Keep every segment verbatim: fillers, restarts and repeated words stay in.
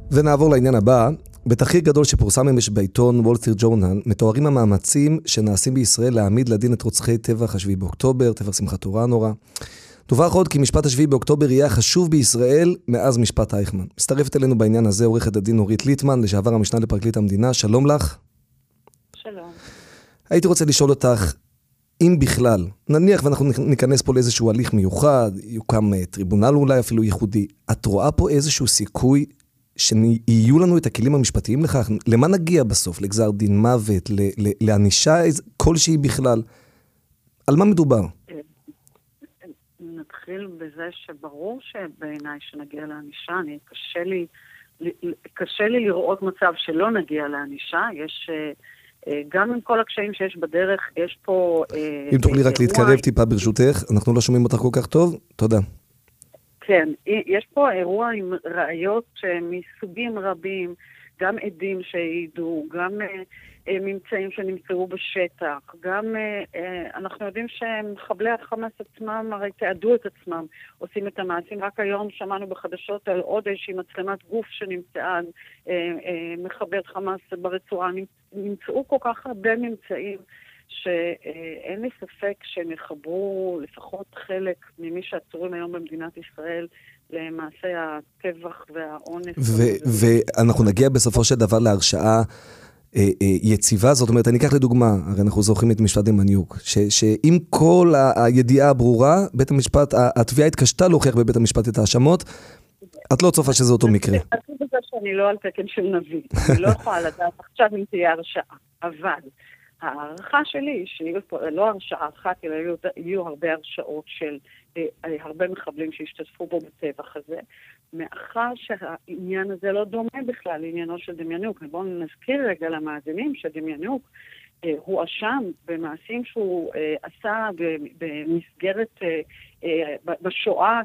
ונעבור לעניין הבא. בתחקיר גדול שפורסם אמש בעיתון וול סטריט ג'ורנל, מתוארים המאמצים שנעשים בישראל להעמיד לדין את רוצחי טבח השביעי באוקטובר, טבח שמחת תורה הנורא. דווח עוד כי משפט השביעי באוקטובר יהיה החשוב בישראל מאז משפט אייכמן. מצטרפת אלינו בעניין הזה עורכת הדין נורית ליטמן, לשעבר המשנה לפרקליט המדינה. שלום לך. שלום. הייתי רוצה לשאול אותך, אם בכלל, נניח ואנחנו ניכנס פה לאיזשהו הליך מיוחד, יוקם טריבונל אולי אפילו ייחודי, את רואה פה איזשהו סיכוי שיהיו לנו את הכלים המשפטיים לכך? למה נגיע בסוף? לגזר דין מוות, לענישה כלשהי בכלל? על מה מדובר? נתחיל בזה שברור שבעיניי שנגיע לענישה, אני קשה לי, קשה לי לראות מצב שלא נגיע לענישה. יש, גם עם כל הקשיים שיש בדרך, יש פה... אם תוכלי רק להתקרב טיפה ברשותך, אנחנו לא שומעים אותך כל כך טוב. תודה. כן, יש פה אירוע עם ראיות מסוגים רבים, גם עדים שהעידו, גם uh, ממצאים שנמצאו בשטח, גם uh, אנחנו יודעים שמחבלי החמאס עצמם הרי תעדו את עצמם, עושים את המעשים. רק היום שמענו בחדשות על עוד איזושהי מצלמת גוף שנמצאה, uh, uh, מחבל חמאס ברצועה. נמצאו כל כך הרבה ממצאים, שאין לי ספק שהם יחברו לפחות חלק ממי שעצורים היום במדינת ישראל למעשה הטבח והאונס. ואנחנו נגיע בסופו של דבר להרשעה יציבה. זאת אומרת, אני אקח לדוגמה, הרי אנחנו זוכרים את משפט דמיאניוק, שעם כל הידיעה הברורה, בית המשפט, התביעה התקשתה להוכיח בבית המשפט את האשמות, את לא צופה שזה אותו מקרה. אני חושבת שאני לא על תקן של נביא, אני לא יכולה לדעת עכשיו אם תהיה הרשעה, אבל הערכה שלי, שיהיו פה לא הרשעה אחת, אלא יהיו, יהיו הרבה הרשעות של אה, הרבה מחבלים שהשתתפו בו בטבח הזה, מאחר שהעניין הזה לא דומה בכלל לעניינו של דמיאניוק. בואו נזכיר רגע למאזינים שדמיאניוק אה, הוא אשם במעשים שהוא אה, עשה במסגרת אה, אה, בשואה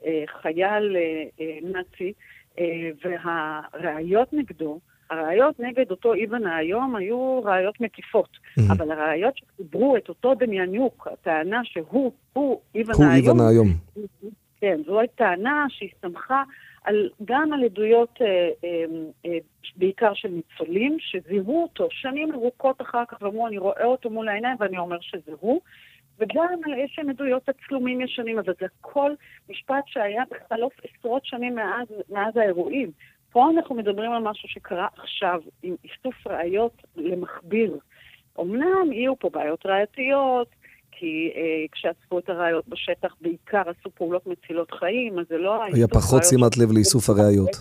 כחייל אה, אה, נאצי, אה, והראיות נגדו, הראיות נגד אותו איבן היום היו ראיות מקיפות, mm-hmm. אבל הראיות שחיברו את אותו דמיאניוק, הטענה שהוא, הוא איבן הוא היום, איבן היום. כן, זו הייתה טענה שהסתמכה על, גם על עדויות אה, אה, אה, בעיקר של ניצולים, שזיהו אותו שנים ארוכות אחר כך, ואמרו, אני רואה אותו מול העיניים ואני אומר שזה הוא, וגם על איזשהם עדויות הצלומים ישנים, אבל זה כל משפט שהיה בחלוף עשרות שנים מאז, מאז האירועים. פה אנחנו מדברים על משהו שקרה עכשיו, עם איסוף ראיות למכביר. אמנם יהיו פה בעיות ראייתיות, כי אה, כשאספו את הראיות בשטח בעיקר עשו פעולות מצילות חיים, אז זה לא... היה פחות שימת לב לאיסוף הראיות.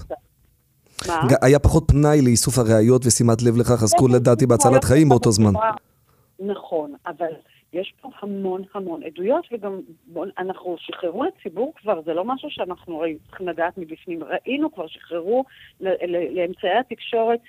מה? היה פחות פנאי לאיסוף הראיות ושימת לב לכך, עסקו לדעתי בהצלת חיים באותו זמן. נכון, אבל יש פה המון המון עדויות, וגם אנחנו שחררו לציבור כבר, זה לא משהו שאנחנו צריכים לדעת מבפנים. ראינו כבר, שחררו לאמצעי התקשורת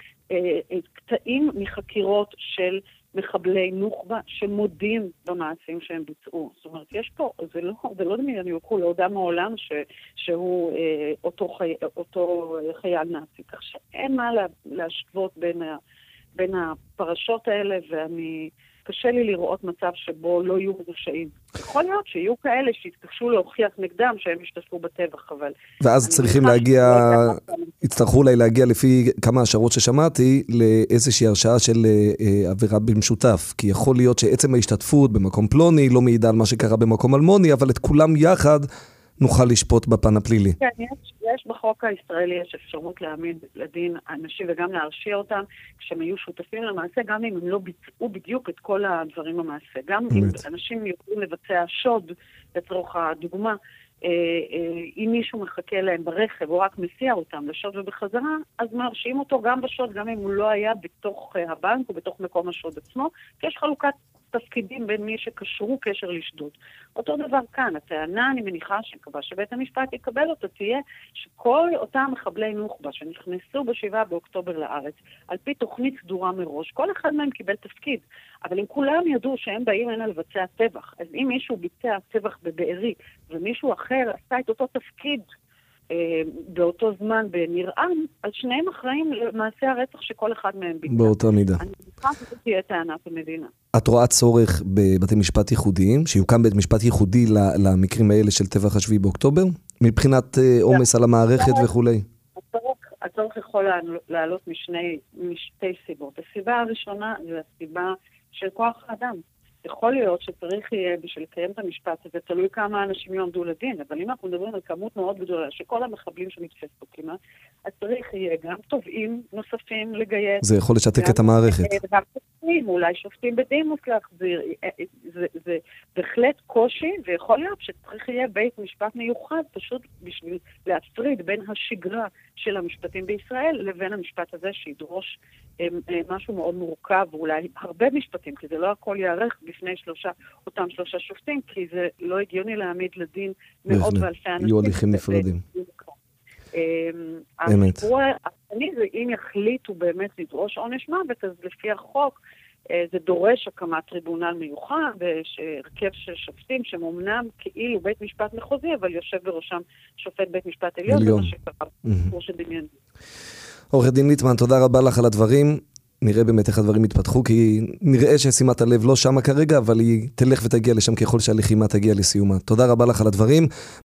קטעים מחקירות של מחבלי נוח'בה שמודים במעשים שהם ביצעו. זאת אומרת, יש פה, זה לא, זה לא דמיאניוק, הוא לא יודע מעולם ש, שהוא אה, אותו, חי, אותו חייל נאצי. כך שאין מה לה, להשוות בין, ה, בין הפרשות האלה, ואני... קשה לי לראות מצב שבו לא יהיו מרושעים. יכול להיות שיהיו כאלה שהתקשו להוכיח נגדם שהם השתתפו בטבח, אבל... ואז צריכים להגיע, יצטרכו אולי להגיע לפי כמה השערות ששמעתי, לאיזושהי הרשעה של אה, עבירה במשותף. כי יכול להיות שעצם ההשתתפות במקום פלוני לא מעידה על מה שקרה במקום אלמוני, אבל את כולם יחד נוכל לשפוט בפן הפלילי. כן, יש, יש בחוק הישראלי, יש אפשרות להעמיד לדין אנשים וגם להרשיע אותם, כשהם יהיו שותפים למעשה, גם אם הם לא ביצעו בדיוק את כל הדברים במעשה. גם אם אנשים יכולים לבצע שוד, לצורך הדוגמה, אם מישהו מחכה להם ברכב, או רק מסיע אותם לשוד ובחזרה, אז מרשיעים אותו גם בשוד, גם אם הוא לא היה בתוך הבנק או בתוך מקום השוד עצמו, כי יש חלוקת תפקידים בין מי שקשרו קשר לשדוד. אותו דבר כאן, הטענה, אני מניחה שקבע שבית המשפט יקבל אותה, תהיה שכל אותם מחבלי נוח'בה שנכנסו בשבעה באוקטובר לארץ, על פי תוכנית סדורה מראש, כל אחד מהם קיבל תפקיד, אבל אם כולם ידעו שהם באים הנה לבצע טבח, אז אם מישהו ביצע טבח בבארי, ומישהו אחר עשה את אותו תפקיד, באותו זמן בנרעם, אז שניהם אחראים למעשה הרצח שכל אחד מהם ביצע. באותה מידה. אני מוכרח שזאת תהיה טענת המדינה. את רואה צורך בבתי משפט ייחודיים, שיוקם בית משפט ייחודי למקרים האלה של טבח השביעי באוקטובר? מבחינת עומס על המערכת וכו'? הצורך הצורך יכול לעלות משני, משתי סיבות. הסיבה הראשונה זה הסיבה של כוח האדם. יכול להיות שצריך יהיה בשביל לקיים את המשפט הזה, תלוי כמה אנשים יעמדו לדין, אבל אם אנחנו מדברים על כמות מאוד גדולה, שכל המחבלים שנתפסו כמעט, אז צריך יהיה גם תובעים נוספים לגייס. זה יכול לשתק את המערכת. גם שופטים, אולי שופטים בדימוס להחזיר. זה, זה בהחלט קושי, ויכול להיות שצריך יהיה בית משפט מיוחד, פשוט בשביל להפריד בין השגרה של המשפטים בישראל, לבין המשפט הזה שידרוש משהו מאוד מורכב, ואולי הרבה משפטים, כי זה לא הכל יערך בפני שלושה, אותם שלושה שופטים, כי זה לא הגיוני להעמיד לדין מאות ואלפי אנשים. יהיו הליכים נפרדים. הסיפור השני זה אם יחליטו באמת לדרוש עונש מוות, אז לפי החוק זה דורש הקמת טריבונל מיוחד, הרכב של שופטים שמומנם כאילו בית משפט מחוזי, אבל יושב בראשם שופט בית משפט עליון, זה מה שקרה, כמו שדמיין. עורכת דין ליטמן, תודה רבה לך על הדברים. נראה באמת איך הדברים יתפתחו, כי נראה ששימת הלב לא שמה כרגע, אבל היא תלך ותגיע לשם ככל שהלחימה תגיע לסיומה. תודה רבה לך על הדברים.